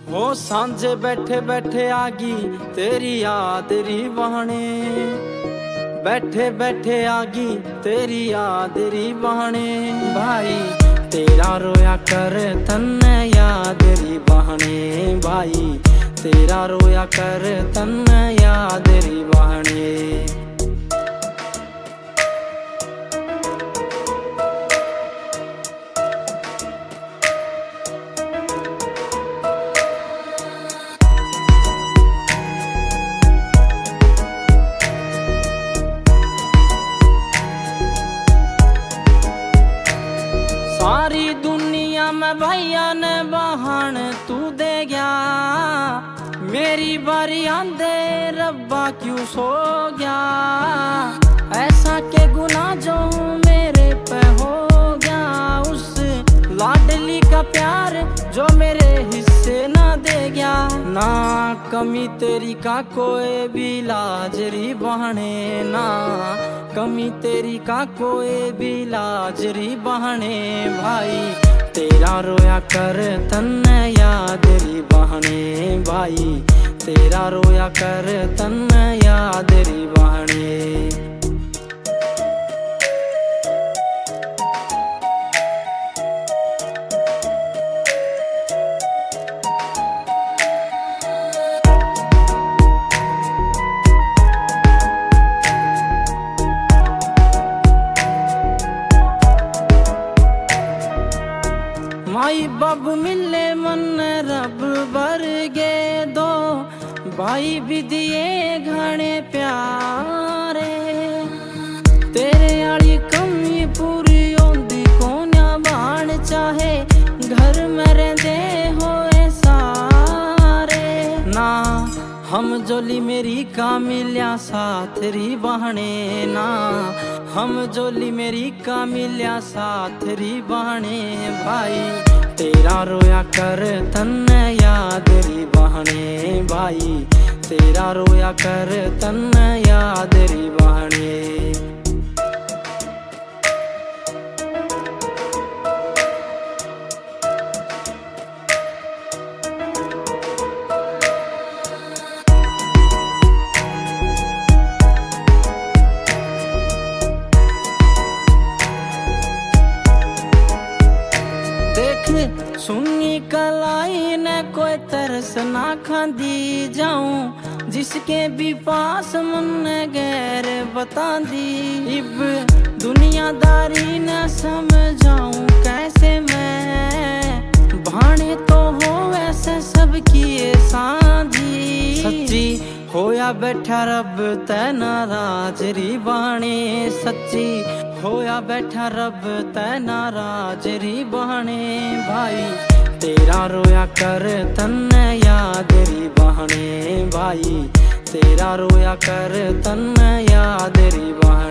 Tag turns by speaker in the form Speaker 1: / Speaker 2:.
Speaker 1: हो सांझे बैठे बैठे आगी तेरी याद री बहाने, बैठे बैठे आगी तेरी याद री बहाने। भाई तेरा रोया कर तन्ने याद री बहाने, भाई तेरा रोया कर तन्ने याद री बहाने। सारी दुनिया में भैया ने बहान तू दे गया, मेरी बारी आंदे रब्बा क्यों सो गया। ऐसा के गुनाह जो मेरे पे हो गया, उस लाडली का प्यार जो मेरे हिस्से ना दे गया। ना कमी तेरी का कोई भी लाजरी बहाने, ना कमी तेरी का कोई भी लाजरी बहाने। भाई तेरा रोया कर तन्ने याद री बहाने, भाई तेरा रोया कर तन्ने याद री बहाने। माई बाबू मिले मन रब भर गे दो, भाई भी दिए घने प्यारे। तेरे आड़ी कमी पूरी होंदी कोन्या बाण चाहे, घर में रहंदे होए सारे। ना हम जोली मेरी का मिल्या साथ री बहाने, ना हम जोली मेरी का मिल्या साथ री बहाने। भाई तेरा रोया कर तन्ने याद री बहाने, भाई तेरा रोया कर तन्ने याद री बहाने। सुनी कलाई ने कोई तरस ना खांदी जाऊं, जिसके भी पास मन गैर बता दी। इब दुनियादारी न समझाऊं कैसे मैं, भाने तो हो वैसे सबकी सांझी। सच्ची होया बैठा रब तै नाराज री बहाने, सच्ची होया बैठा रब तै नाराज री बहाने। भाई तेरा रोया कर तन्ने याद री बहाने, भाई तेरा रोया कर तन्ने याद री बहाने।